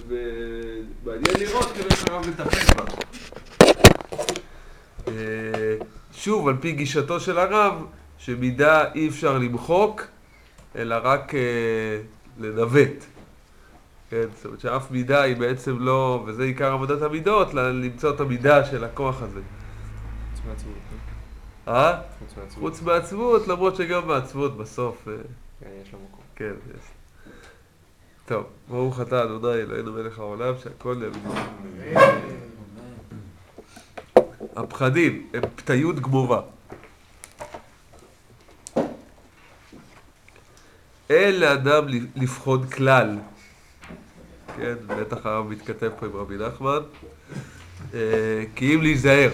ומעניין לראות איך הרב מטפל בה. שוב, על פי גישתו של הרב, שמידה אי אפשר למחוק, אלא רק לנווט. כן, זאת אומרת שאף מידה היא בעצם לא, וזה עיקר עבודת המידות, למצוא את המידה של הכוח הזה. חוץ מעצבות. חוץ מעצבות, למרות שגם מעצבות בסוף. כן, יש לו מקום. כן, יש. טוב, ברוך אתה אדוני אלוהינו מלך העולם שהכל נהיה. הפחדים הם פתיות גמורה. אין לאדם לפחוד כלל. כן, בטח הרב מתכתב פה עם רבי נחמן. כי אם להיזהר.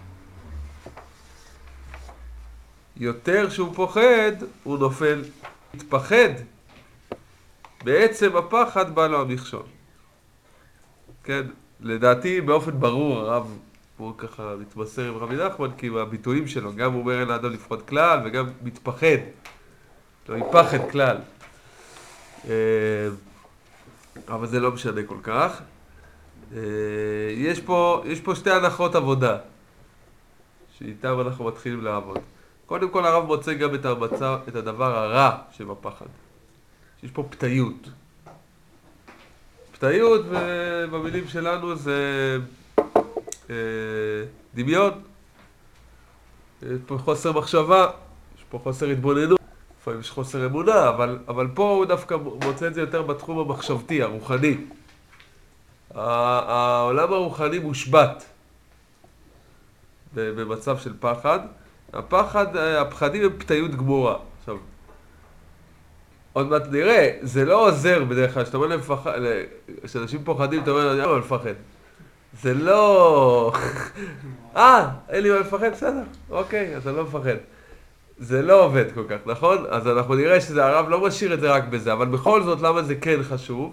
יותר שהוא פוחד, הוא נופל. מתפחד. בעצם הפחד בא לו המכשול. כן, לדעתי באופן ברור הרב הוא ככה מתמסר עם רבי נחמן, כי הביטויים שלו, גם הוא אומר אין לאדם לפחוד כלל וגם מתפחד. לא יפחד כלל. אבל זה לא משנה כל כך. יש פה שתי הנחות עבודה, שאיתם אנחנו מתחילים לעבוד. קודם כל הרב מוצא גם את הדבר הרע שבפחד. שיש פה פתיות. פתיות במילים שלנו זה דמיון. יש פה חוסר מחשבה, יש פה חוסר התבוננות. לפעמים יש חוסר אמונה, אבל פה הוא דווקא מוצא את זה יותר בתחום המחשבתי, הרוחני. העולם הרוחני מושבת במצב של פחד. הפחדים הם פתיות גמורה. עכשיו, עוד מעט נראה, זה לא עוזר בדרך כלל, שאתה אומר להם שאנשים פוחדים, אתה אומר, אני לא מפחד. זה לא... אין לי מה לפחד, בסדר, אוקיי, אז אני לא מפחד. זה לא עובד כל כך, נכון? אז אנחנו נראה שזה הרב לא משאיר את זה רק בזה, אבל בכל זאת, למה זה כן חשוב?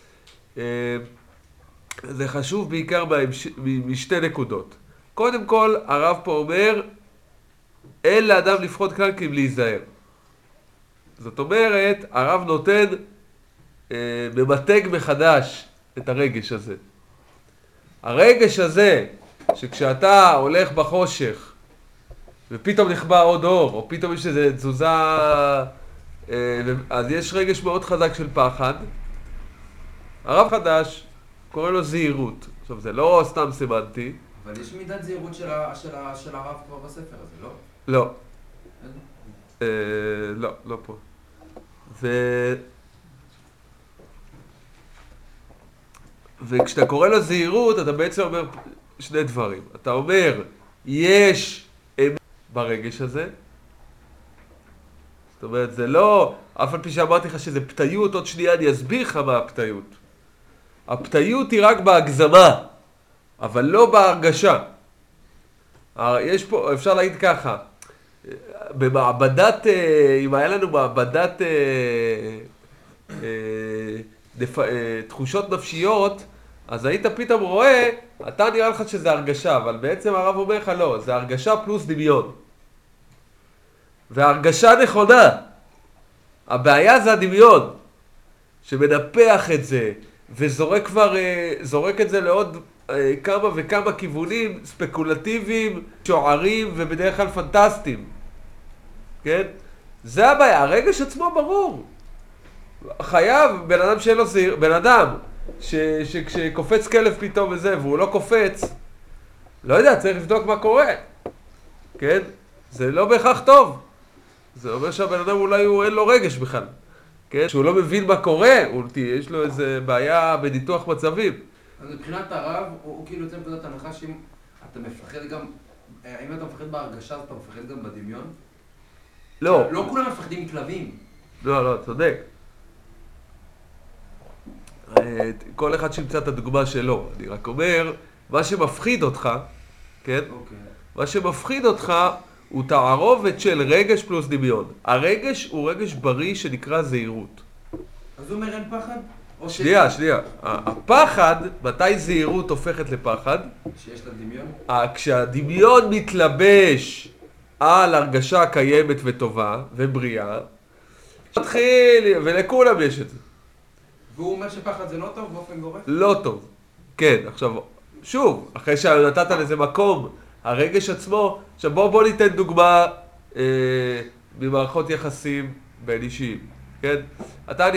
זה חשוב בעיקר משתי נקודות. קודם כל, הרב פה אומר, אין לאדם לפחוד כלל כי אם להיזהר. זאת אומרת, הרב נותן, ממתג מחדש את הרגש הזה. הרגש הזה, שכשאתה הולך בחושך, ופתאום נחבא עוד אור, או פתאום יש איזו תזוזה, אז יש רגש מאוד חזק של פחד. הרב חדש קורא לו זהירות. עכשיו, זה לא סתם סמנטי. אבל יש מידת זהירות של הרב כבר בספר הזה, לא. לא? לא פה. וכשאתה קורא לו זהירות, אתה בעצם אומר שני דברים. אתה אומר, יש אמת ברגש הזה. זאת אומרת, זה לא, אף על פי שאמרתי לך שזה פתיות, עוד שנייה אני אסביר לך מה הפתיות. הפתיות היא רק בהגזמה, אבל לא בהרגשה. יש פה, אפשר להגיד ככה, במעבדת, אם היה לנו מעבדת תחושות נפשיות, אז היית פתאום רואה, אתה נראה לך שזה הרגשה, אבל בעצם הרב אומר לך לא, זה הרגשה פלוס דמיון. וההרגשה נכונה. הבעיה זה הדמיון, שמנפח את זה, זורק את זה לעוד כמה וכמה כיוונים ספקולטיביים, שוערים ובדרך כלל פנטסטיים. כן? זה הבעיה, הרגש עצמו ברור. חייב, בן אדם שאין לו זהיר, בן אדם שכשקופץ כלב פתאום וזה, והוא לא קופץ, לא יודע, צריך לבדוק מה קורה. כן? זה לא בהכרח טוב. זה אומר שהבן אדם אולי אין לו רגש בכלל. כן? שהוא לא מבין מה קורה, יש לו איזה בעיה בניתוח מצבים. אז מבחינת הרב, הוא כאילו יוצא מנקודת הנחה שאם אתה מפחד גם, אם אתה מפחד בהרגשה, אתה מפחד גם בדמיון? לא. לא כולם מפחדים מכלבים. לא, צודק. כל אחד שימצא את הדוגמה שלו. אני רק אומר, מה שמפחיד אותך, כן? מה שמפחיד אותך הוא תערובת של רגש פלוס דמיון. הרגש הוא רגש בריא שנקרא זהירות. אז הוא אומר אין פחד? שנייה. הפחד, מתי זהירות הופכת לפחד? שיש לה דמיון? כשהדמיון מתלבש על הרגשה קיימת וטובה ובריאה, מתחיל, ולכולם יש את זה. והוא אומר שפחד זה לא טוב באופן גורף? לא טוב. כן, עכשיו, שוב, אחרי שנתת לזה מקום, הרגש עצמו, עכשיו בוא ניתן דוגמה ממערכות יחסים בין אישיים, כן? אתה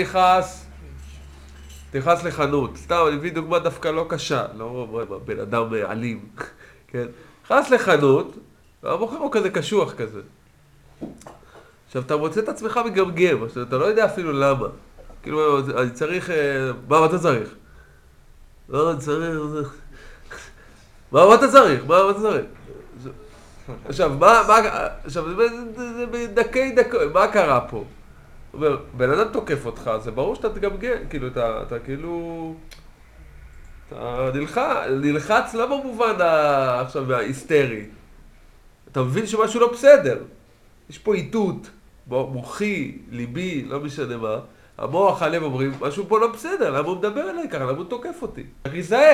נכנס לחנות, סתם, אני מביא דוגמה דווקא לא קשה, לא בן אדם אלים, כן? נכנס לחנות, והמוכר הוא כזה קשוח כזה. עכשיו, אתה מוצא את עצמך מגמגם, עכשיו, אתה לא יודע אפילו למה. כאילו, אני צריך, מה אתה צריך? לא, אני צריך, מה אתה צריך? מה אתה צריך? עכשיו, זה בדקי, מה קרה פה? הוא אומר, בן אדם תוקף אותך, זה ברור שאתה תגמגם, כאילו, אתה כאילו, אתה נלחץ לא במובן עכשיו ההיסטרי. אתה מבין שמשהו לא בסדר. יש פה איתות, מוחי, ליבי, לא משנה מה. המוח, הלב אומרים, משהו פה לא בסדר, למה הוא מדבר אליי ככה, למה הוא תוקף אותי? צריך להיזהר.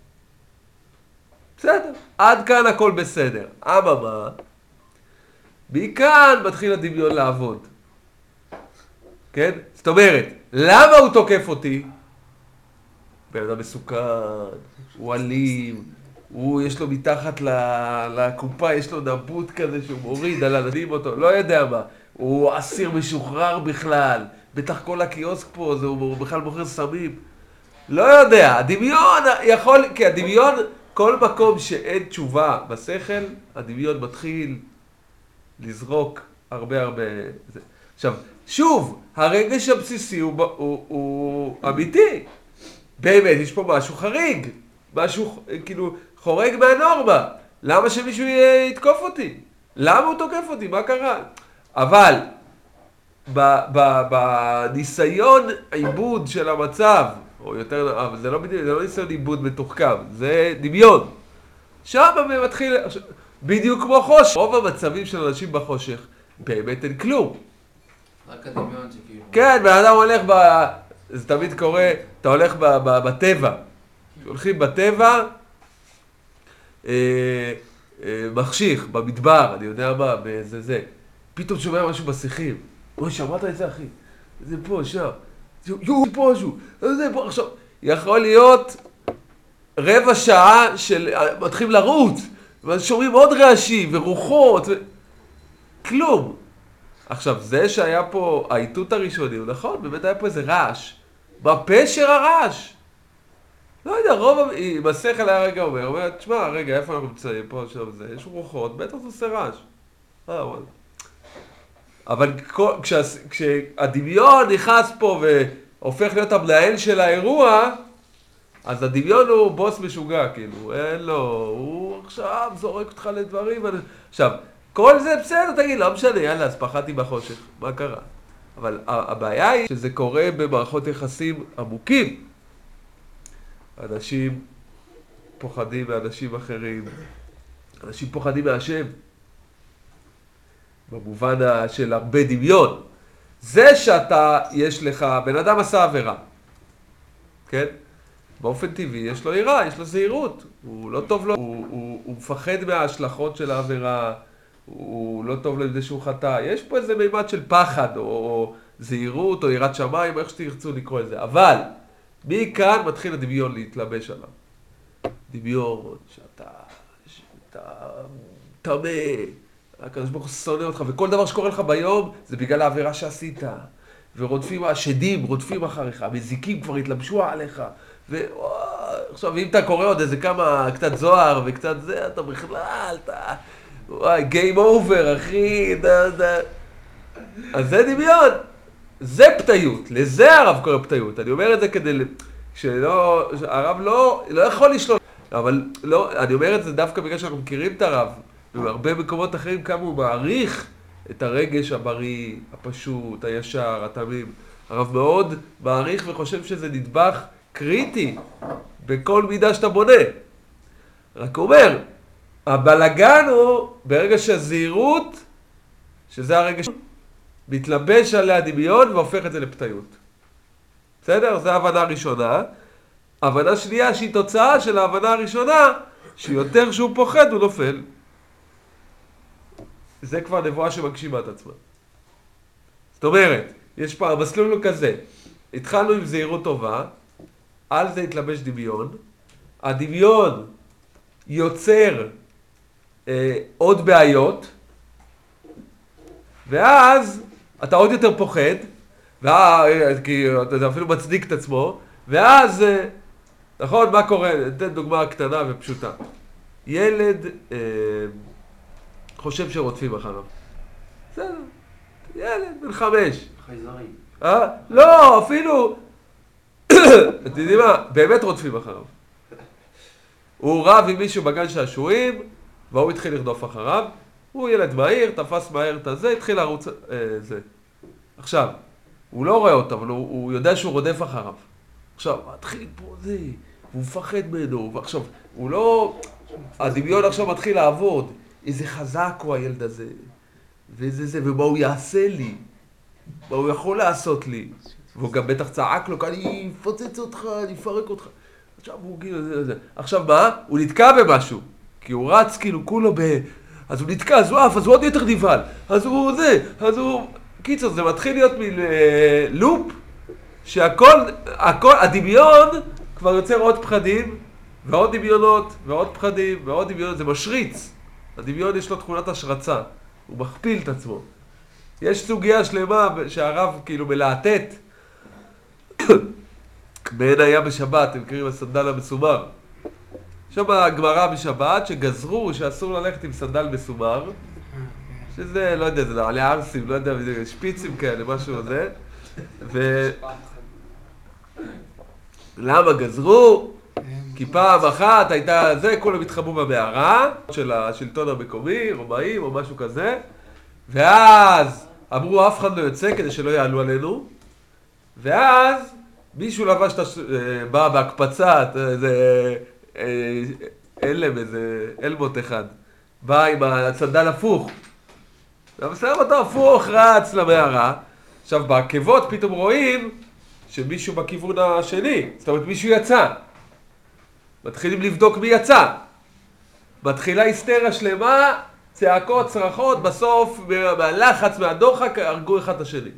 בסדר, עד כאן הכל בסדר. אממה, מכאן מתחיל הדמיון לעבוד. כן? זאת אומרת, למה הוא תוקף אותי? בן אדם מסוכן, הוא אלים, יש לו מתחת לקופה, יש לו נבוט כזה שהוא מוריד על הילדים אותו, לא יודע מה. הוא אסיר משוחרר בכלל, בטח כל הקיוסק פה, הוא בכלל מוכר סמים. לא יודע, הדמיון יכול, כי הדמיון, כל מקום שאין תשובה בשכל, הדמיון מתחיל לזרוק הרבה. עכשיו, שוב, הרגש הבסיסי הוא אמיתי. באמת, יש פה משהו חריג, משהו כאילו חורג מהנורמה. למה שמישהו יתקוף אותי? למה הוא תוקף אותי? מה קרה? אבל בניסיון עיבוד של המצב, או יותר, אבל זה לא ניסיון עיבוד מתוחכם, זה דמיון. שם מתחיל, בדיוק כמו חושך. רוב המצבים של אנשים בחושך, באמת אין כלום. רק הדמיון שכאילו... כן, בן אדם הולך זה תמיד קורה, אתה הולך בטבע. הולכים בטבע, מחשיך, במדבר, אני יודע מה, זה. פתאום שומע משהו בשיחים. אוי, שמעת את זה, אחי? זה פה, שם. פה משהו. זה פה, עכשיו. יכול להיות רבע שעה של... מתחילים לרוץ, ואז שומעים עוד רעשים ורוחות. כלום. עכשיו, זה שהיה פה האיתות הראשוני, הוא נכון, באמת היה פה איזה רעש. בפשר הרעש. לא יודע, עם השכל היה רגע אומר, תשמע, רגע, איפה אנחנו מצאים פה, שם זה, יש רוחות, בטח זה עושה רעש. וואלה. אבל כשהדמיון נכנס פה והופך להיות המנהל של האירוע, אז הדמיון הוא בוס משוגע, כאילו, אין לו, הוא עכשיו זורק אותך לדברים. עכשיו, כל זה בסדר, תגיד, לא משנה, יאללה, אז פחדתי בחושך, מה קרה? אבל הבעיה היא שזה קורה במערכות יחסים עמוקים. אנשים פוחדים מאנשים אחרים, אנשים פוחדים מהשם, במובן של הרבה דמיון. זה שאתה, יש לך, בן אדם עשה עבירה, כן? באופן טבעי יש לו יראה, יש לו זהירות, הוא לא טוב לו, הוא מפחד מההשלכות של העבירה, הוא לא טוב לו לזה שהוא חטא. יש פה איזה מימד של פחד, או זהירות, או יראת שמיים, איך שתרצו לקרוא את זה. אבל, מכאן מתחיל הדמיון להתלבש עליו. דמיון, שאתה טמא, הקדוש ברוך הוא שונא אותך, וכל דבר שקורה לך ביום, זה בגלל העבירה שעשית. ורודפים, השדים רודפים אחריך, המזיקים כבר התלבשו עליך. עכשיו, אם אתה קורא עוד איזה קצת זוהר וקצת זה, אתה בכלל, וואי, game over, אחי, אז זה דמיון. זה פתיות, לזה הרב קורא פתיות. אני אומר את זה כדי שהרב לא יכול לשלוט. אבל לא, אני אומר את זה דווקא בגלל שאנחנו מכירים את הרב, ובהרבה מקומות אחרים כמה הוא מעריך את הרגש הבריא, הפשוט, הישר, התמים. הרב מאוד מעריך וחושב שזה נדבך קריטי בכל מידה שאתה בונה. רק אומר, הבלגן הוא ברגע שהזהירות, שזה הרגש, מתלבש עליה הדמיון והופך את זה לפתיות. בסדר? זו ההבנה הראשונה. ההבנה שנייה שהיא תוצאה של ההבנה הראשונה, שיותר שהוא פוחד הוא נופל. זה כבר נבואה שמגשימה את עצמה. זאת אומרת, יש פה, המסלול הוא כזה, התחלנו עם זהירות טובה, על זה התלבש דמיון, הדמיון יוצר עוד בעיות, ואז אתה עוד יותר פוחד, כי אתה אפילו מצדיק את עצמו, ואז, נכון, מה קורה? נתן דוגמה קטנה ופשוטה. ילד חושב שרודפים אחריו. בסדר, ילד בן 5. חייזרים. לא, אפילו, אתם יודעים מה? באמת רודפים אחריו. הוא רב עם מישהו בגן שעשועים, והוא התחיל לרדוף אחריו. הוא ילד מהיר, תפס מהר את הזה, התחיל לרוץ זה. עכשיו, הוא לא רואה אותו, אבל הוא יודע שהוא רודף אחריו. עכשיו, מתחיל פה זה, הוא מפחד ממנו, ועכשיו, הוא לא... הדמיון עכשיו מתחיל לעבוד. איזה חזק הוא הילד הזה, ואיזה זה, ומה הוא יעשה לי, מה הוא יכול לעשות לי. והוא גם בטח צעק לו, אני אפוצץ אותך, אני אפרק אותך. עכשיו הוא כאילו זה. עכשיו מה? הוא נתקע במשהו. כי הוא רץ כאילו כולו אז הוא נתקע, אז הוא עף, אז הוא עוד יותר נבהל. אז הוא זה, אז הוא... קיצר, זה מתחיל להיות מלופ, שהכל, הדמיון כבר יוצר עוד פחדים, ועוד דמיונות, ועוד פחדים, ועוד דמיונות. זה משריץ. הדמיון יש לו תכונת השרצה. הוא מכפיל את עצמו. יש סוגיה שלמה שהרב כאילו מלהטט. מעין היה בשבת, הם קוראים הסנדל המסומר. שם הגמרא בשבת שגזרו שאסור ללכת עם סנדל מסומר, שזה, לא יודע, זה נעלי ערסים, לא יודע, שפיצים כאלה, משהו הזה. למה גזרו? כי פעם אחת הייתה זה, כולם התחבאו במערה של השלטון המקומי, רומאים או משהו כזה, ואז אמרו אף אחד לא יוצא כדי שלא יעלו עלינו, ואז מישהו לבש בא בהקפצה, איזה אלם, איזה אלמות אחד, בא עם הסנדל הפוך, ומסיים אותו הפוך, רץ למערה. עכשיו בעקבות פתאום רואים שמישהו בכיוון השני, זאת אומרת מישהו יצא. מתחילים לבדוק מי יצא. מתחילה היסטריה שלמה, צעקות, צרחות, בסוף מהלחץ, מהדוחק, הרגו אחד את השני.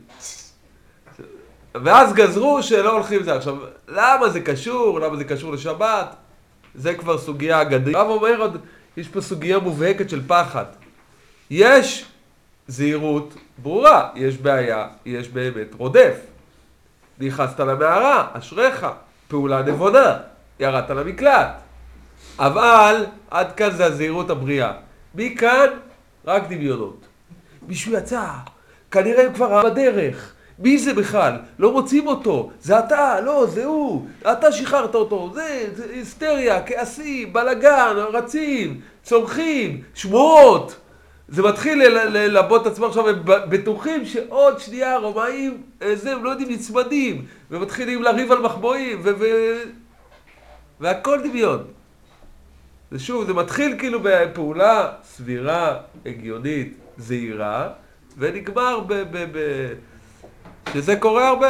ואז גזרו שלא הולכים זה. עכשיו, למה זה קשור? למה זה קשור לשבת? זה כבר סוגיה אגדית. הרב אומר עוד, יש פה סוגיה מובהקת של פחד. יש זהירות ברורה, יש בעיה, יש באמת רודף. נכנסת למערה, אשריך, פעולה נבונה, ירדת למקלט. אבל עד כאן זה הזהירות הבריאה. מכאן רק דמיונות. מישהו יצא, כנראה הם כבר בדרך. מי זה בכלל? לא מוצאים אותו. זה אתה, לא, זה הוא. אתה שחררת אותו. זה היסטריה, כעסים, בלגן, רצים, צורכים, שמועות. זה מתחיל ללבות עצמם עכשיו, הם בטוחים שעוד שנייה רומאים, הם לא יודעים, נצמדים, ומתחילים לריב על מחבואים, והכל דמיון. ושוב, זה מתחיל כאילו בפעולה סבירה, הגיונית, זהירה, ונגמר שזה קורה הרבה.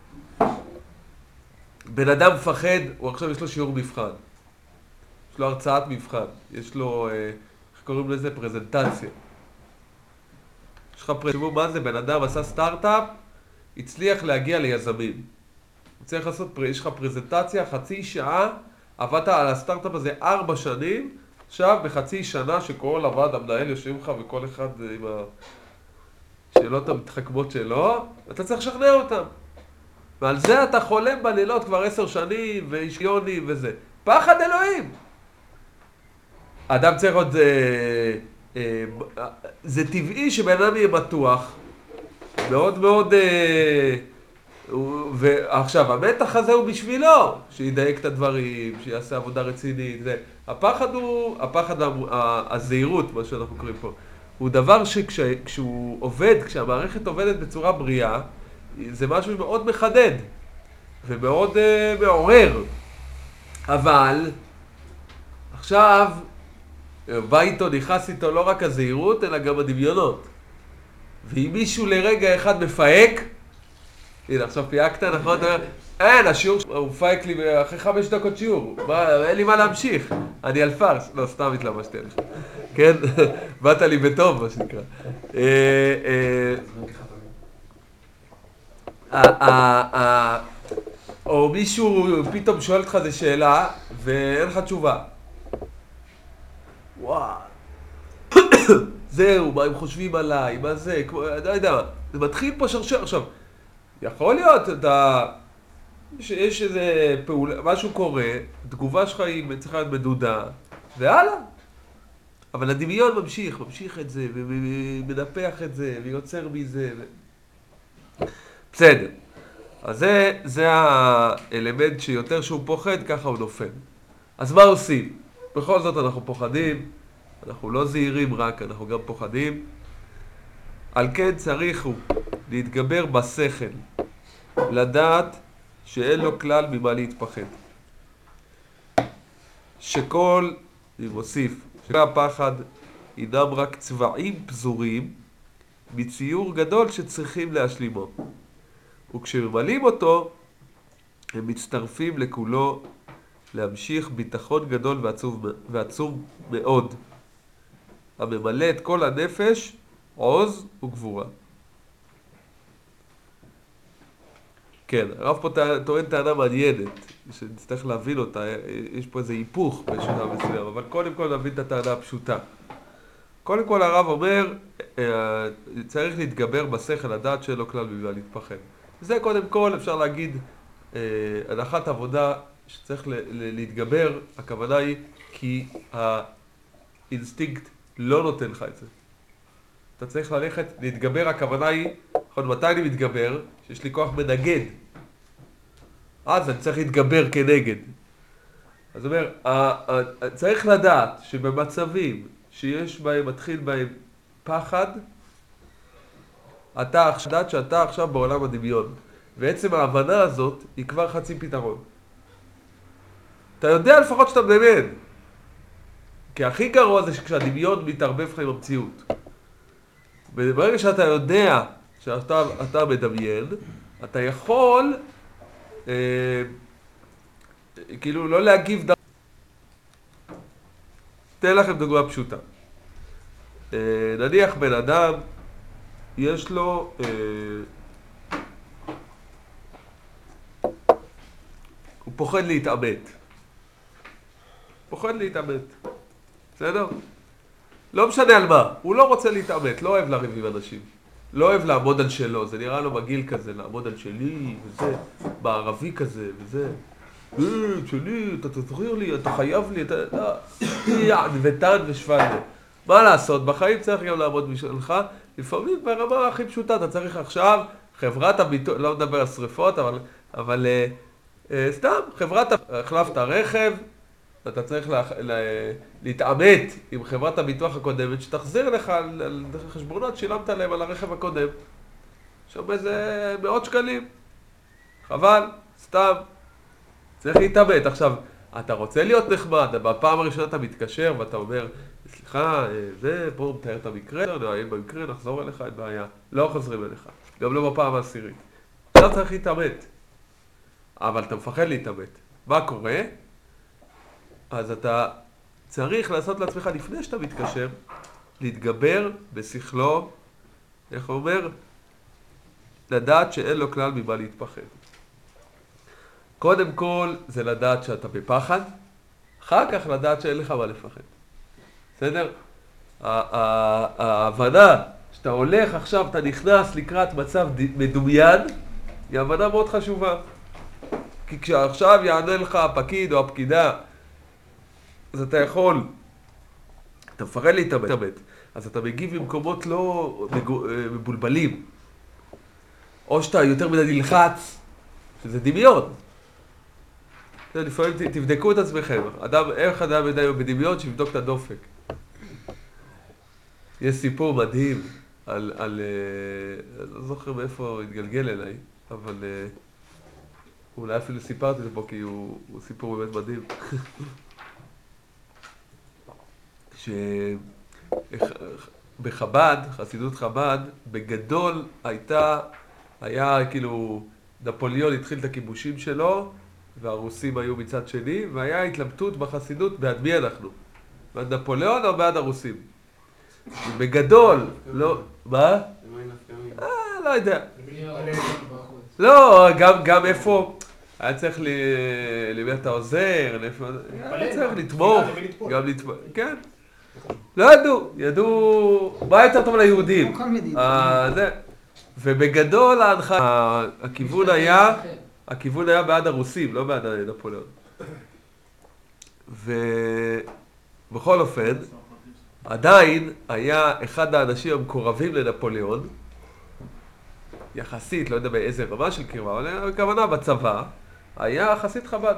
בן אדם מפחד, הוא עכשיו יש לו שיעור מבחן. יש לו הרצאת מבחן. יש לו, איך קוראים לזה? פרזנטציה. יש לך תחשבו מה זה? בן אדם עשה סטארט-אפ, הצליח להגיע ליזמים. הוא צריך לעשות, יש לך פרזנטציה, חצי שעה, עבדת על הסטארט-אפ הזה 4 שנים, עכשיו בחצי שנה שכל עבד, המנהל יושב לך וכל אחד עם השאלות המתחכמות שלו, ואתה צריך לשכנע אותם. ועל זה אתה חולם בלילות כבר 10 שנים, ואיש יוני וזה. פחד אלוהים! האדם צריך עוד... זה טבעי שבן אדם יהיה בטוח. מאוד מאוד... ועכשיו, המתח הזה הוא בשבילו, שידייק את הדברים, שיעשה עבודה רצינית. הפחד הוא, הזהירות, מה שאנחנו קוראים פה, הוא דבר שכשהוא עובד, כשהמערכת עובדת בצורה בריאה, זה משהו מאוד מחדד ומאוד מעורר. אבל עכשיו בא איתו, נכנס איתו לא רק הזהירות, אלא גם הדמיונות. ואם מישהו לרגע אחד מפהק, הנה, עכשיו פייקת, נכון? אתה אומר, אין, השיעור, הוא מפייק לי אחרי 5 דקות שיעור. אין לי מה להמשיך. אני על פרס. לא, סתם התלבשתי עליך. כן? באת לי בטוב, מה שנקרא. או מישהו פתאום שואל אותך איזה שאלה, ואין לך תשובה. וואו. זהו, מה הם חושבים עליי, מה זה, לא יודע, זה מתחיל פה שרשר. עכשיו, יכול להיות, שיש איזה פעולה, משהו קורה, תגובה שלך היא צריכה להיות מדודה, והלאה. אבל הדמיון ממשיך את זה, ומנפח את זה, ויוצר מזה. בסדר. אז זה האלמנט שיותר שהוא פוחד, ככה הוא נופל. אז מה עושים? בכל זאת אנחנו פוחדים, אנחנו לא זהירים רק, אנחנו גם פוחדים. על כן צריך הוא להתגבר בשכל, לדעת שאין לו כלל ממה להתפחד. שכל, אני מוסיף, שכל הפחד אינם רק צבעים פזורים מציור גדול שצריכים להשלימו. וכשממלאים אותו, הם מצטרפים לכולו להמשיך ביטחון גדול ועצום מאוד, הממלא את כל הנפש, עוז וגבורה. כן, הרב פה טוען טענה מעניינת, שנצטרך להבין אותה, יש פה איזה היפוך בשלב מסוים, אבל קודם כל נבין את הטענה הפשוטה. קודם כל הרב אומר, צריך להתגבר בשכל לדעת שאין לו כלל ממה להתפחד. זה קודם כל אפשר להגיד, הנחת עבודה שצריך להתגבר, הכוונה היא כי האינסטינקט לא נותן לך את זה. אתה צריך ללכת, להתגבר, הכוונה היא, מתי אני מתגבר? שיש לי כוח מנגד. אז אני צריך להתגבר כנגד. אז אומר, צריך לדעת שבמצבים שיש בהם, מתחיל בהם פחד, אתה לדעת שאתה עכשיו בעולם הדמיון. ועצם ההבנה הזאת היא כבר חצי פתרון. אתה יודע לפחות שאתה מדמיין. כי הכי גרוע זה כשהדמיון מתערבב לך עם המציאות. וברגע שאתה יודע שאתה מדמיין, אתה יכול כאילו לא להגיב דבר. תן לכם דוגמה פשוטה. נניח בן אדם, יש לו הוא פוחד להתאמת. בסדר? לא משנה על מה, הוא לא רוצה להתאמת, לא אוהב לריב עם אנשים. לא אוהב לעמוד על שלו, זה נראה לו מגעיל כזה, לעמוד על שלי, וזה, בערבי כזה, וזה. שלי, אתה תזכיר לי, אתה חייב לי, אתה... ותן ושפן. מה לעשות? בחיים צריך גם לעמוד בשבילך. לפעמים ברמה הכי פשוטה, אתה צריך עכשיו, חברת הביטוח, לא מדבר על שריפות, אבל סתם, החלפת רכב, אתה צריך להתאמת עם חברת הביטוח הקודמת, שתחזיר לך על חשבונות שילמת להם על הרכב הקודם. שם איזה מאות שקלים. חבל, סתם. צריך להתאמת. עכשיו, אתה רוצה להיות נחמד, בפעם הראשונה אתה מתקשר ואתה אומר, סליחה, זה, פה מתאר את המקרה, נעיין במקרה, נחזור אליך, אין בעיה. לא חוזרים אליך. גם לא בפעם העשירית. עכשיו צריך להתאמת. אבל אתה מפחד להתאמת. מה קורה? אז אתה צריך לעשות לעצמך לפני שאתה מתקשר, להתגבר בשכלו, איך הוא אומר? לדעת שאין לו כלל ממה להתפחד. קודם כל זה לדעת שאתה בפחד, אחר כך לדעת שאין לך מה לפחד. בסדר? ההבנה שאתה הולך עכשיו, אתה נכנס לקראת מצב מדומיין, היא הבנה מאוד חשובה. כי כשעכשיו יענה לך הפקיד או הפקידה, אז אתה יכול, אתה מפחד להתאמת, אז אתה מגיב במקומות לא מבולבלים. או שאתה יותר מדי נלחץ, שזה דמיון. לפעמים תבדקו את עצמכם. איך אדם מדי בדמיון שיבדוק את הדופק. יש סיפור מדהים על לא זוכר מאיפה התגלגל אליי, אבל אולי אפילו סיפרתי את זה פה כי הוא סיפור באמת מדהים. שבחב"ד, חסידות חב"ד, בגדול היה כאילו, נפוליאון התחיל את הכיבושים שלו, והרוסים היו מצד שני, והיה התלבטות בחסידות בעד מי אנחנו. בעד נפוליאון או בעד הרוסים? בגדול, לא... מה? לא יודע. לא, גם איפה... היה צריך למי אתה עוזר, היה צריך לתמוך, גם לתמוך, כן. לא ידעו, מה יותר טוב ליהודים. ובגדול הכיוון היה בעד הרוסים, לא בעד נפוליאון. ובכל אופן, עדיין היה אחד האנשים המקורבים לנפוליאון, יחסית, לא יודע באיזה רמה של קרבה, אבל הכוונה בצבא, היה חסיד חב"ד.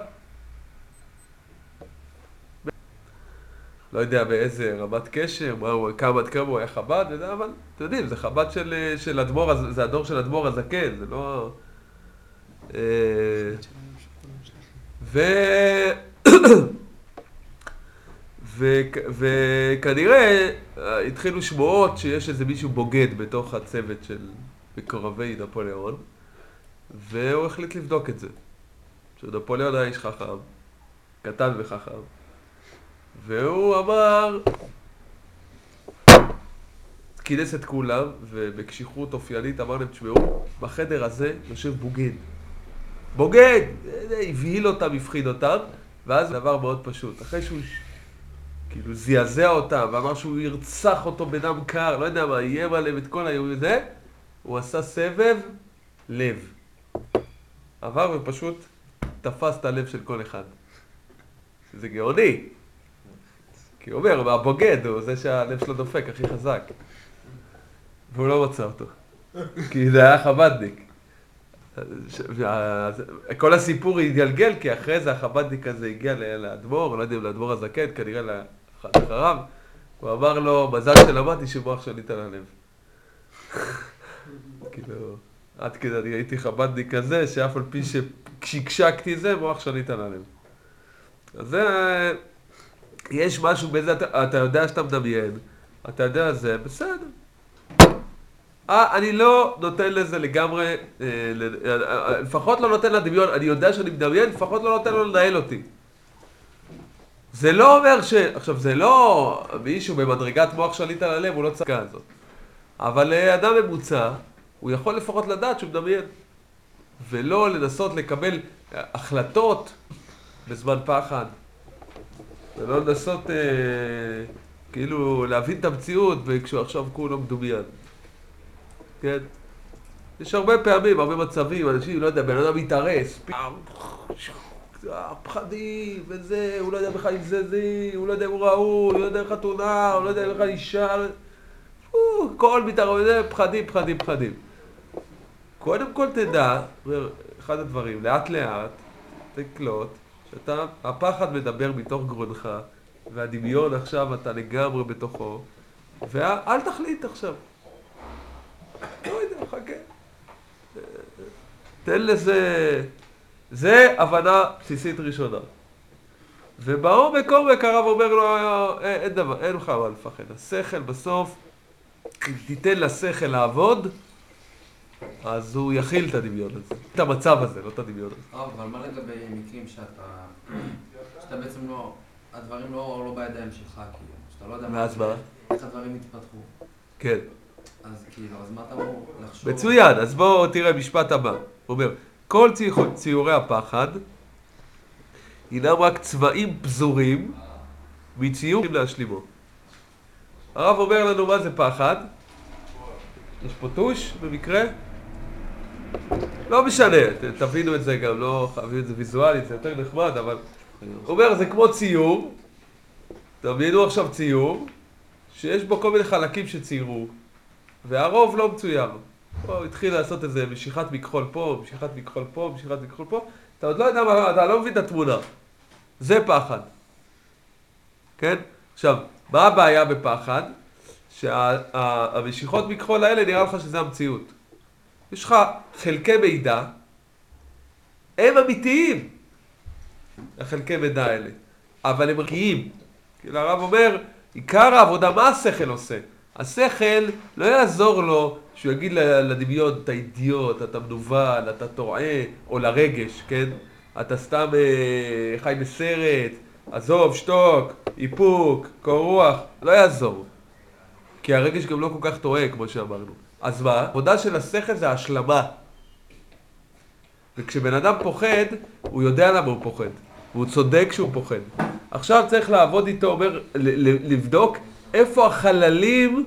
לא יודע באיזה רמת קשר, כמה הוא היה חב"ד, אבל אתם יודעים, זה חב"ד של אדמו"ר, זה הדור של אדמו"ר הזקן, זה לא... וכנראה התחילו שמועות שיש איזה מישהו בוגד בתוך הצוות של מקורבי נפוליאון, והוא החליט לבדוק את זה. שנפוליאון היה איש חכם, קטן וחכם, והוא אמר, כינס את כולם, ובקשיחות אופיינית אמר להם, תשמעו, בחדר הזה יושב בוגד. בוגד! הבהיל אותם, הפחיד אותם, ואז זה דבר מאוד פשוט. אחרי שהוא כאילו זעזע אותם, ואמר שהוא ירצח אותו בדם קר, לא יודע מה, איים עליהם את כל היום הזה, הוא עשה סבב לב. עבר ופשוט תפס את הלב של כל אחד. זה גאוני. כי הוא אומר, הבוגד הוא זה שהלב שלו דופק הכי חזק. והוא לא מצא אותו. כי זה היה חב"דניק. כל הסיפור התגלגל, כי אחרי זה החב"דניק הזה הגיע לאדמו"ר, לא יודע אם לאדמו"ר הזקן, כנראה לאחריו. הוא אמר לו, מזל שלמדתי שמוח שנית על הלב. כאילו, עד כדי אני הייתי חב"דניק כזה, שאף על פי שכשקשקתי זה, מוח שנית על הלב. אז זה, יש משהו בזה, אתה יודע שאתה מדמיין, אתה יודע זה, בסדר. אני לא נותן לזה לגמרי, לפחות לא נותן לדמיון, אני יודע שאני מדמיין, לפחות לא נותן לו לנהל אותי. זה לא אומר עכשיו זה לא מישהו במדרגת מוח שליט על הלב, הוא לא צדקה הזאת. אבל אדם ממוצע, הוא יכול לפחות לדעת שהוא מדמיין. ולא לנסות לקבל החלטות בזמן פחד. ולא לנסות כאילו להבין את המציאות וכשהוא עכשיו כולו מדומיין. כן? יש הרבה פעמים, הרבה מצבים, אנשים, לא יודע, בן אדם מתארס, פחדים וזה, הוא לא יודע בכלל אם זה, הוא לא יודע אם הוא ראוי, הוא לא יודע אם חתונה, הוא לא יודע אם בכלל אישה, כל מתארס, פחדים. קודם כל תדע, אחד הדברים, לאט לאט, תקלוט, שאתה, הפחד מדבר מתוך גרונך, והדמיון עכשיו אתה לגמרי בתוכו, ואל תחליט עכשיו. לא יודע, חכה. תן לזה, זה הבנה בסיסית ראשונה. ובעומק הרב אומר לו, אין דבר, אין לך מה לפחד. השכל בסוף, אם תיתן לשכל לעבוד, אז הוא יכיל את הדמיון הזה. את המצב הזה, לא את הדמיון הזה. אבל מה לגבי מקרים שאתה בעצם לא, הדברים לא בידיים שלך, כאילו, שאתה לא יודע איך הדברים יתפתחו. כן. אז כאילו, אז מה אתה אמור לחשוב? מצוין, אז בואו תראה משפט הבא. הוא אומר, כל ציורי הפחד הינם רק צבעים פזורים מציור להשלימו. הרב אומר לנו מה זה פחד. יש פה טוש במקרה? לא משנה, תבינו את זה גם, לא חייבים את זה ויזואלית, זה יותר נחמד, אבל הוא אומר, זה כמו ציור, תבינו עכשיו ציור, שיש בו כל מיני חלקים שציירו, והרוב לא מצויר. הוא התחיל לעשות איזה משיכת מכחול פה, משיכת מכחול פה, אתה עוד לא יודע מה, אתה לא מבין את התמונה. זה פחד. כן? עכשיו, מה הבעיה בפחד? שהמשיכות מכחול האלה נראה לך שזה המציאות. יש לך חלקי מידע, הם אמיתיים, החלקי מידע האלה, אבל הם ערכיים. כאילו הרב אומר, עיקר העבודה, מה השכל עושה? השכל לא יעזור לו שהוא יגיד לדמיון, אתה אידיוט, אתה מנוול, אתה טועה, או לרגש, כן? אתה סתם חי בסרט, עזוב, שתוק, איפוק, קור רוח, לא יעזור. כי הרגש גם לא כל כך טועה, כמו שאמרנו. אז מה? העבודה של השכל זה השלמה. וכשבן אדם פוחד, הוא יודע למה הוא פוחד. והוא צודק שהוא פוחד. עכשיו צריך לעבוד איתו, אומר, לבדוק איפה החללים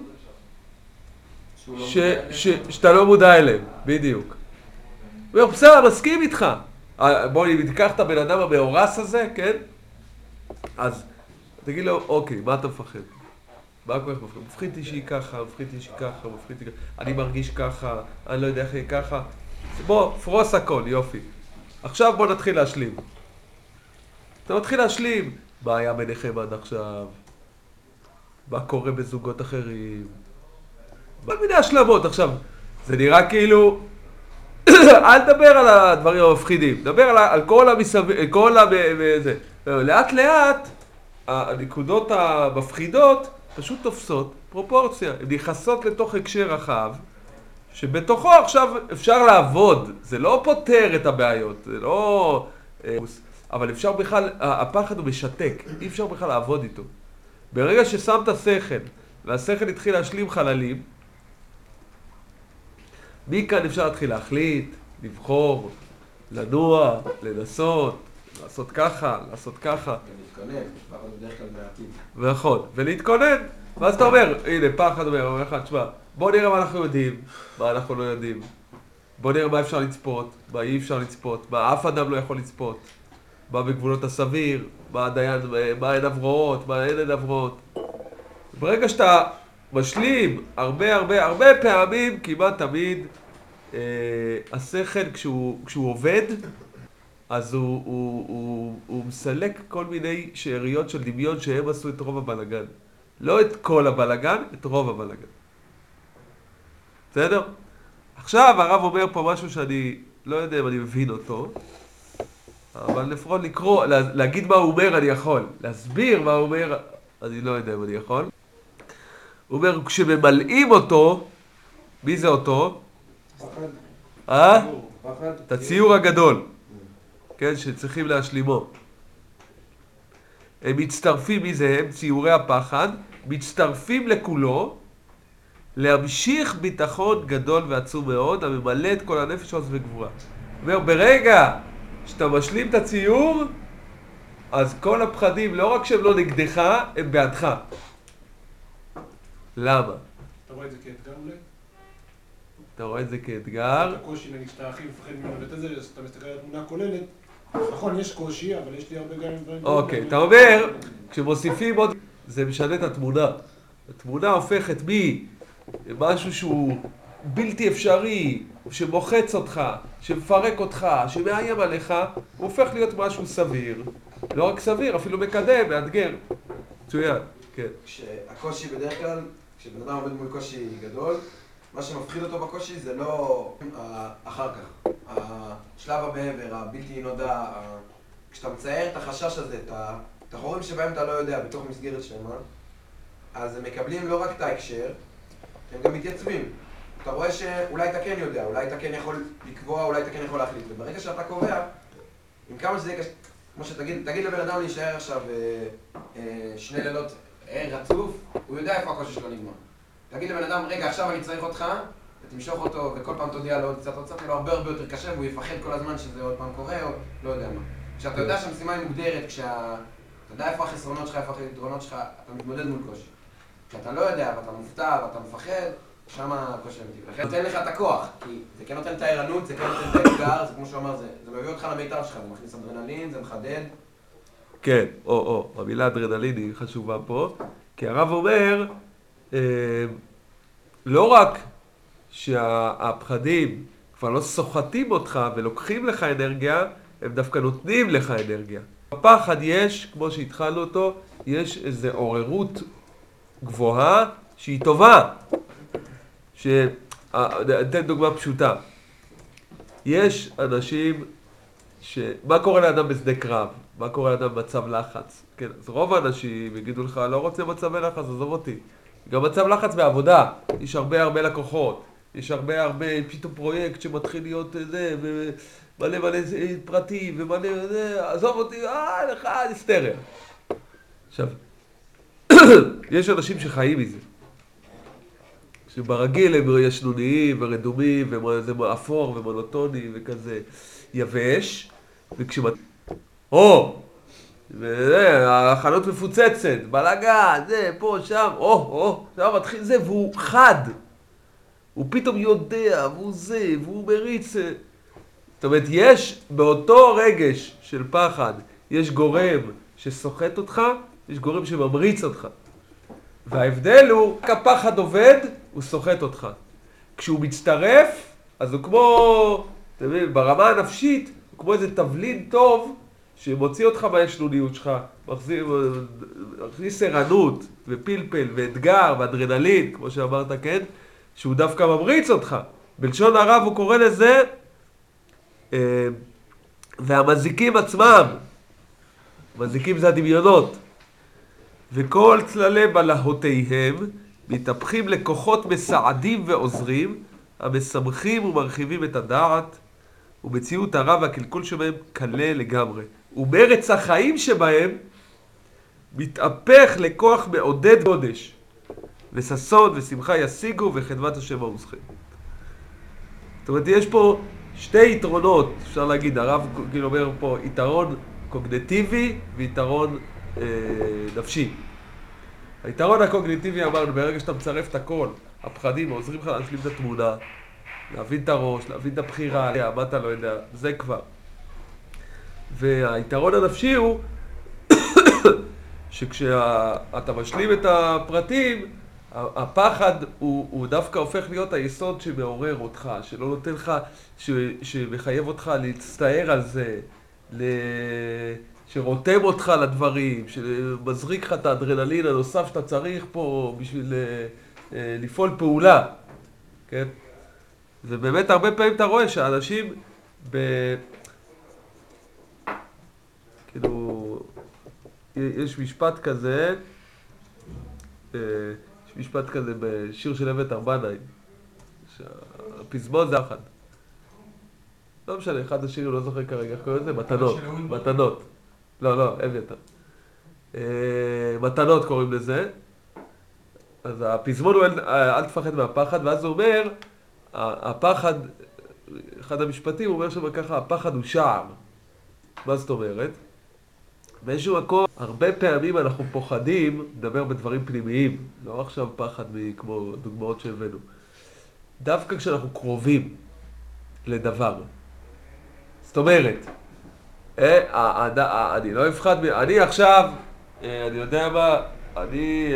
שאתה לא מודע אליהם, בדיוק. הוא אומר, בסדר, מסכים איתך. בוא, אם תיקח את הבן אדם המאורס הזה, כן? אז תגיד לו, אוקיי, מה אתה מפחד? מה כל כך מפחד? מפחיד אותי שהיא ככה, מפחיד אותי שהיא ככה, מפחיד אותי ככה, אני מרגיש ככה, אני לא יודע איך יהיה ככה. בוא, פרוס הכל, יופי. עכשיו בוא נתחיל להשלים. אתה מתחיל להשלים. מה היה ביניכם עד עכשיו? מה קורה בזוגות אחרים? כל מיני השלמות. עכשיו, זה נראה כאילו... אל תדבר על הדברים המפחידים. דבר על כל המסביב, כל זה. לאט לאט, הנקודות המפחידות פשוט תופסות פרופורציה. הן נכנסות לתוך הקשר רחב, שבתוכו עכשיו אפשר לעבוד. זה לא פותר את הבעיות, זה לא... אבל אפשר בכלל, הפחד הוא משתק, אי אפשר בכלל לעבוד איתו. ברגע ששמת שכל, והשכל התחיל להשלים חללים, מכאן אפשר להתחיל להחליט, לבחור, לנוע, לנסות, לעשות ככה, לעשות ככה. ולהתכונן, פחד בדרך כלל מהעתיד. נכון, ולהתכונן. ואז אתה אומר, הנה, פחד אומר לך, תשמע, בוא נראה מה אנחנו יודעים, מה אנחנו לא יודעים. בוא נראה מה אפשר לצפות, מה אי אפשר לצפות, מה אף אדם לא יכול לצפות. מה בגבולות הסביר, מה אין הברואות, מה אין הברואות. ברגע שאתה משלים הרבה פעמים, כמעט תמיד, השכל כשהוא עובד, אז הוא מסלק כל מיני שאריות של דמיון שהם עשו את רוב הבלגן. לא את כל הבלגן, את רוב הבלגן. בסדר? עכשיו הרב אומר פה משהו שאני לא יודע אם אני מבין אותו, אבל לפחות לקרוא, להגיד מה הוא אומר אני יכול. להסביר מה הוא אומר, אני לא יודע אם אני יכול. הוא אומר, כשממלאים אותו, מי זה אותו? פחד. את הציור הגדול. כן, שצריכים להשלימו. הם מצטרפים, מי זה הם? ציורי הפחד, מצטרפים לכולו, להמשיך ביטחון גדול ועצום מאוד, הממלא את כל הנפש עוז וגבורה. הוא אומר, ברגע שאתה משלים את הציור, אז כל הפחדים, לא רק שהם לא נגדך, הם בעדך. למה? אתה רואה את זה כאתגר אולי? אתה רואה את זה כאתגר? את הקושי, נגיד שאתה הכי מפחד ממנו ואת זה, אז אתה מסתכל על התמונה הכוללת. נכון, יש קושי, אבל יש לי הרבה גם דברים... אוקיי, אתה אומר, כשמוסיפים עוד... זה משנה את התמונה. התמונה הופכת משהו שהוא בלתי אפשרי, שמוחץ אותך, שמפרק אותך, שמאיים עליך, הוא הופך להיות משהו סביר. לא רק סביר, אפילו מקדם, מאתגר. מצוין, כן. כשהקושי בדרך כלל, כשבן אדם עומד מול קושי גדול, מה שמפחיד אותו בקושי זה לא אחר כך. השלב המעבר, הבלתי נודע, כשאתה מצייר את החשש הזה, את החורים שבהם אתה לא יודע בתוך מסגרת שלמה, אז הם מקבלים לא רק את ההקשר, הם גם מתייצבים. אתה רואה שאולי אתה כן יודע, אולי אתה כן יכול לקבוע, אולי אתה כן יכול להחליט. וברגע שאתה קובע, עם כמה שזה יהיה קשה, כמו שתגיד לבן אדם להישאר עכשיו 2 לילות רצוף, הוא יודע איפה הקושי שלו נגמר. תגיד לבן אדם, רגע, עכשיו אני צריך אותך, ותמשוך אותו, וכל פעם תודיע לו עוד קצת, יהיה לו הרבה יותר קשה, והוא יפחד כל הזמן שזה עוד פעם קורה, או לא יודע מה. כשאתה יודע שהמשימה היא מוגדרת, אתה יודע איפה החסרונות שלך, איפה היתרונות שלך, אתה מתמודד מול קושי. כשאתה לא יודע, ואתה מופתע, ואתה מפחד, שם הקושי אמיתי. לכן נותן לך את הכוח, כי זה כן נותן את הערנות, זה כן נותן את האתגר, זה כמו שהוא אמר, זה מביא אותך למיטב שלך, זה מכניס אדרנלין, זה מחדד. כן, המילה אדרנלין היא חשובה פה, כי הרב אומר, לא רק שהפחדים כבר לא סוחטים אותך ולוקחים לך אנרגיה, הם דווקא נותנים לך אנרגיה. בפחד יש, כמו שהתחלנו אותו, יש איזו עוררות גבוהה שהיא טובה. אתן דוגמה פשוטה. יש אנשים מה קורה לאדם בשדה קרב? מה קורה לאדם במצב לחץ? כן, אז רוב האנשים יגידו לך, לא רוצה מצבי לחץ, עזוב אותי. גם מצב לחץ בעבודה, יש הרבה לקוחות, יש הרבה פתאום פרויקט שמתחיל להיות זה, ומלא פרטי, ומלא זה, עזוב אותי, לך היסטריה. עכשיו, יש אנשים שחיים מזה. שברגיל הם ישנוניים ורדומים וזה אפור ומונוטוני וכזה יבש, החנות מפוצצת, בלגן, זה, פה, שם, שם מתחיל זה, והוא חד. הוא פתאום יודע, והוא זה, והוא מריץ. זאת אומרת, יש באותו רגש של פחד, יש גורם שסוחט אותך, יש גורם שממריץ אותך. וההבדל הוא, רק הפחד עובד, הוא סוחט אותך. כשהוא מצטרף, אז הוא כמו, אתם יודעים, ברמה הנפשית, הוא כמו איזה תבלין טוב, שמוציא אותך מהישנוניות שלך, מכניס ערנות ופלפל ואתגר ואדרנלין, כמו שאמרת, כן? שהוא דווקא ממריץ אותך. בלשון הרב הוא קורא לזה, והמזיקים עצמם, מזיקים זה הדמיונות, וכל צללי בלהותיהם מתהפכים לכוחות מסעדים ועוזרים, המשמחים ומרחיבים את הדעת, ומציאות הרע והקלקול שבהם קלה לגמרי. ומרץ החיים שבהם מתהפך לכוח מעודד גודש, וששון ושמחה ישיגו וחדוות השם עוזכם. זאת אומרת, יש פה שתי יתרונות, אפשר להגיד, הרב כאילו אומר פה יתרון קוגניטיבי ויתרון נפשי. היתרון הקוגניטיבי אמרנו, ברגע שאתה מצרף את הכל, הפחדים עוזרים לך להשלים את התמונה, להבין את הראש, להבין את הבחירה, מה אתה לא יודע, זה כבר. והיתרון הנפשי הוא שכשאתה משלים את הפרטים, הפחד הוא דווקא הופך להיות היסוד שמעורר אותך, שלא נותן לך, שמחייב אותך להצטער על זה, שרותם אותך לדברים, שמזריק לך את האדרנלין הנוסף שאתה צריך פה בשביל לפעול פעולה, כן? ובאמת הרבה פעמים אתה רואה שאנשים כאילו, יש משפט כזה, בשיר של אבט ארבנאי, שהפזמון זה אחד. לא משנה, אחד השירים, לא זוכר כרגע, איך קוראים לזה? מתנות. לא, אביתר. מתנות קוראים לזה. אז הפזמון הוא אל תפחד מהפחד, ואז הוא אומר, הפחד, אחד המשפטים, הוא אומר שם ככה, הפחד הוא שער. מה זאת אומרת? באיזשהו מקום, הרבה פעמים אנחנו פוחדים לדבר בדברים פנימיים, לא עכשיו פחד כמו דוגמאות שהבאנו. דווקא כשאנחנו קרובים לדבר. זאת אומרת, אני לא אפחד, אני עכשיו, אני יודע מה, אני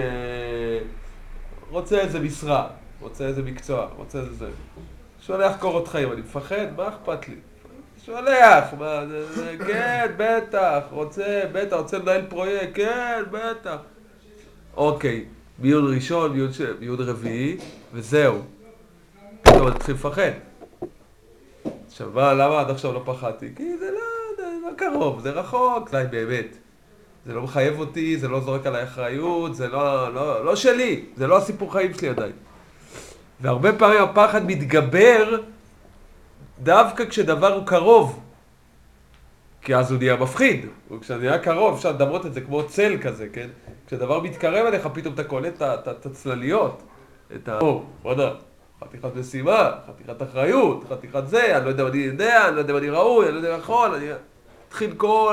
רוצה איזה משרה, רוצה איזה מקצוע, רוצה איזה זה. שולח קורות חיים, אני מפחד, מה אכפת לי? שולח, מה, כן, בטח, רוצה לנהל פרויקט, כן, בטח. אוקיי, מיון ראשון, מיון רביעי, וזהו. פתאום אני מתחיל לפחד. עכשיו, למה עד עכשיו לא פחדתי? כי זה לא קרוב, זה רחוק. אולי באמת, זה לא מחייב אותי, זה לא זורק עליי אחריות, זה לא שלי, זה לא הסיפור חיים שלי עדיין. והרבה פעמים הפחד מתגבר דווקא כשדבר הוא קרוב. כי אז הוא נהיה מפחיד. וכשזה נהיה קרוב, אפשר לדמות את זה כמו צל כזה, כן? כשדבר מתקרב אליך, פתאום אתה קולט את הצלליות. בוא'נה, חתיכת משימה, חתיכת אחריות, חתיכת זה, אני לא יודע מה אני יודע, אני לא יודע מה אני ראוי, אני לא יודע מה נכון, אני מתחיל כל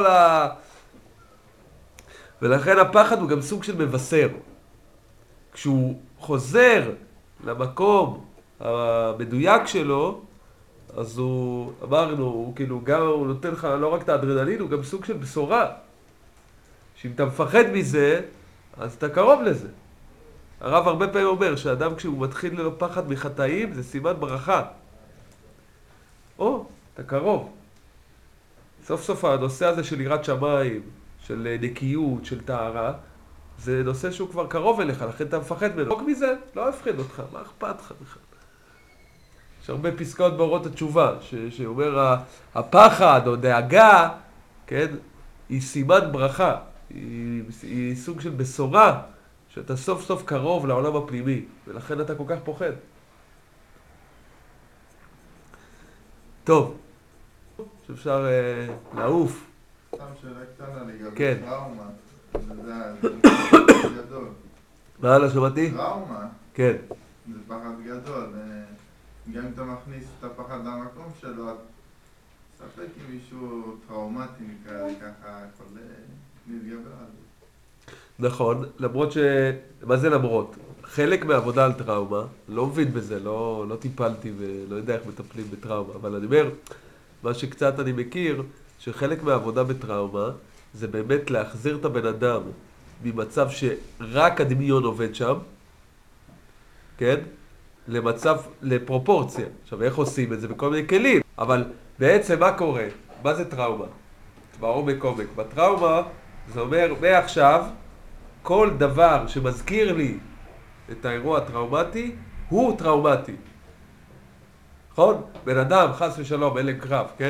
ולכן הפחד הוא גם סוג של מבשר. כשהוא חוזר למקום המדויק שלו, אז הוא, אמרנו, הוא כאילו גם, הוא נותן לך לא רק את האדרנלין, הוא גם סוג של בשורה. שאם אתה מפחד מזה, אז אתה קרוב לזה. הרב הרבה פעמים אומר שאדם כשהוא מתחיל לו פחד מחטאים, זה סימן ברכה. אתה קרוב. סוף סוף הנושא הזה של יראת שמיים, של נקיות, של טהרה, זה נושא שהוא כבר קרוב אליך, לכן אתה מפחד ממנו. רק מזה, לא הפחד אותך, מה אכפת לך בכלל? יש הרבה פסקאות באורות התשובה, שאומר הפחד או דאגה, כן, היא סימן ברכה, היא סוג של בשורה, שאתה סוף סוף קרוב לעולם הפנימי, ולכן אתה כל כך פוחד. טוב, שאפשר לעוף. סתם שאלה קטנה לגבי כן. טראומה, זה גדול. מה, לא שמעתי? טראומה, כן. זה פחד גדול. גם אם אתה מכניס את הפחד למקום שלו, ספק אם מישהו טראומטי נקרא לי ככה יכול להתגבר על זה. נכון, למרות מה זה למרות? חלק מהעבודה על טראומה, לא מבין בזה, לא טיפלתי ולא יודע איך מטפלים בטראומה, אבל אני אומר, מה שקצת אני מכיר, שחלק מהעבודה בטראומה, זה באמת להחזיר את הבן אדם ממצב שרק הדמיון עובד שם, כן? למצב, לפרופורציה. עכשיו, איך עושים את זה? בכל מיני כלים. אבל בעצם מה קורה? מה זה טראומה? בעומק עומק. בטראומה זה אומר, מעכשיו, כל דבר שמזכיר לי את האירוע הטראומטי, הוא טראומטי. נכון? בן אדם, חס ושלום, הלם קרב, כן?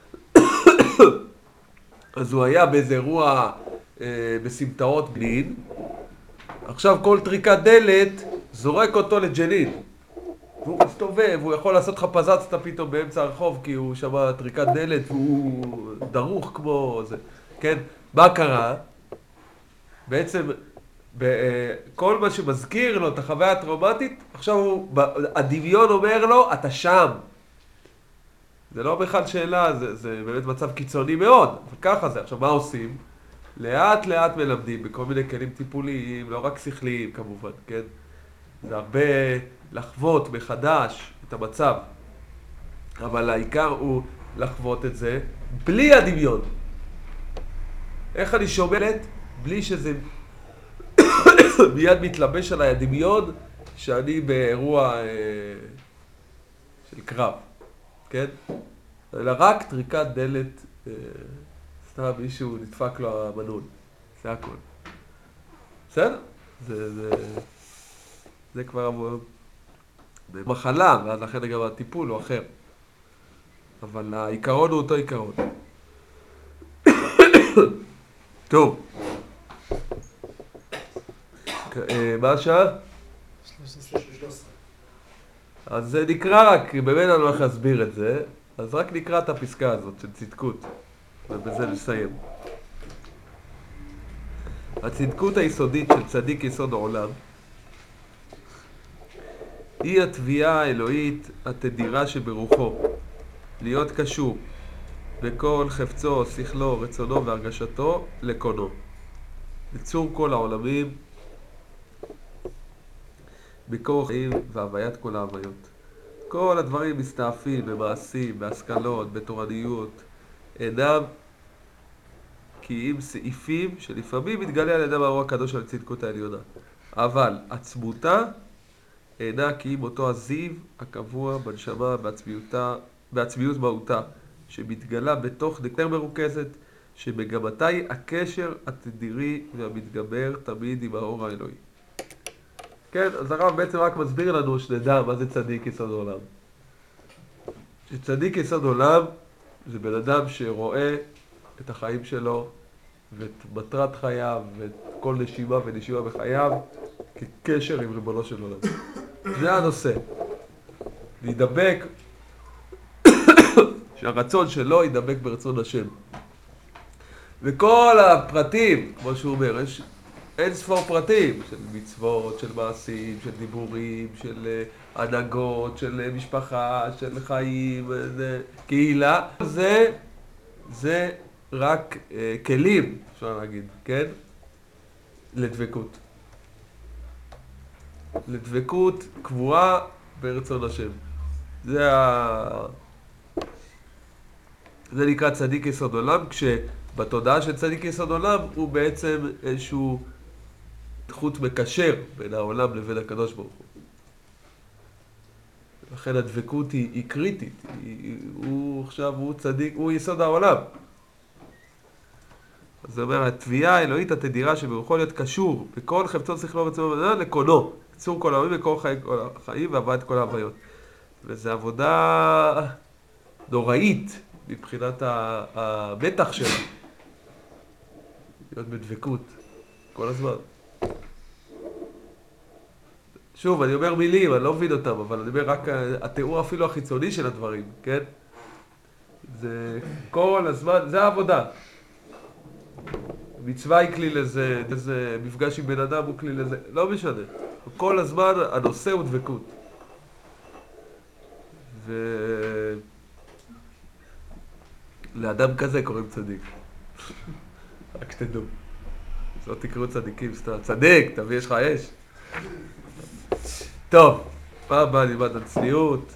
אז הוא היה באיזה אירוע בסמטאות גלין, עכשיו כל טריקת דלת זורק אותו לג'נין. והוא מסתובב, הוא יכול לעשות לך פזצת פתאום באמצע הרחוב, כי הוא שמע טריקת דלת והוא דרוך כמו זה. כן? מה קרה? בעצם כל מה שמזכיר לו את החוויה הטראומטית, עכשיו הדמיון אומר לו, אתה שם. זה לא בכלל שאלה, זה באמת מצב קיצוני מאוד, אבל ככה זה. עכשיו, מה עושים? לאט לאט מלמדים בכל מיני כלים טיפוליים, לא רק שכליים כמובן, כן? זה הרבה לחוות מחדש את המצב, אבל העיקר הוא לחוות את זה בלי הדמיון. איך אני שומרת? בלי שזה מיד מתלבש עליי הדמיון שאני באירוע של קרב. כן? אלא רק טריקת דלת, סתם מישהו נדפק לו המנעול. זה הכל. בסדר? זה כבר במחלה, ואז לכן גם הטיפול הוא אחר. אבל העיקרון הוא אותו עיקרון. טוב. מה השעה? 13. אז זה נקרא רק, באמת אני לא הולך להסביר את זה, אז רק נקרא את הפסקה הזאת של צדקות, ובזה נסיים. הצדקות היסודית של צדיק יסוד העולם היא התביעה האלוהית התדירה שברוחו, להיות קשור בכל חפצו, שכלו, רצונו והרגשתו לקונו, בצור כל העולמים, בקור חיים והוויית כל ההוויות. כל הדברים מסתעפים במעשים, בהשכלות, בתורניות, אינם כי אם סעיפים שלפעמים מתגלה על ידם האור הקדוש על צדקות העליונה. אבל עצמותה אינה כי אם אותו הזיו הקבוע בנשמה בעצמיות מהותה, שמתגלה בתוך נקטר מרוכזת, שמגמתה היא הקשר התדירי והמתגבר תמיד עם האור האלוהי. כן, אז הרב בעצם רק מסביר לנו שנדע מה זה צדיק יסוד עולם. שצדיק יסוד עולם זה בן אדם שרואה את החיים שלו ואת מטרת חייו ואת כל נשימה ונשימה בחייו כקשר עם ריבונו של עולם. זה הנושא. להידבק, שהרצון שלו ידבק ברצון השם. וכל הפרטים, כמו שהוא אומר, יש אין ספור פרטים של מצוות, של מעשים, של דיבורים, של הנהגות, של משפחה, של חיים, קהילה. זה רק כלים, אפשר להגיד, כן? לדבקות. לדבקות קבועה ברצון השם. זה נקרא צדיק יסוד עולם, כשבתודעה של צדיק יסוד עולם הוא בעצם איזשהו חוט מקשר בין העולם לבין הקדוש ברוך הוא. לכן הדבקות היא קריטית. הוא צדיק, הוא יסוד העולם. אז זה אומר, התביעה האלוהית התדירה שברוחו להיות קשור בכל חפצו שכלו ורצונו לקונו, קצור כל העמים וכל החיים והבאת כל ההוויות. וזו עבודה נוראית מבחינת המתח שלה. להיות בדבקות כל הזמן. שוב, אני אומר מילים, אני לא מבין אותם, אבל אני אומר רק התיאור אפילו החיצוני של הדברים, כן? זה כל הזמן, זה העבודה. מצווה היא כלי לזה, איזה מפגש עם בן אדם הוא כלי לזה, לא משנה. כל הזמן הנושא הוא דבקות. לאדם כזה קוראים צדיק. רק תדעו. לא תקראו צדיקים סתם. צדיק, תביא, יש לך אש. טוב, פעם הבאה נלמד על צניעות.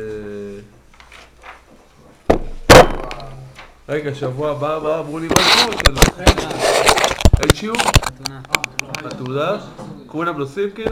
רגע, שבוע הבא, מה אמרו לי משהו? אין שיעור? חתונה. חתונה? כולם נוסעים כאילו?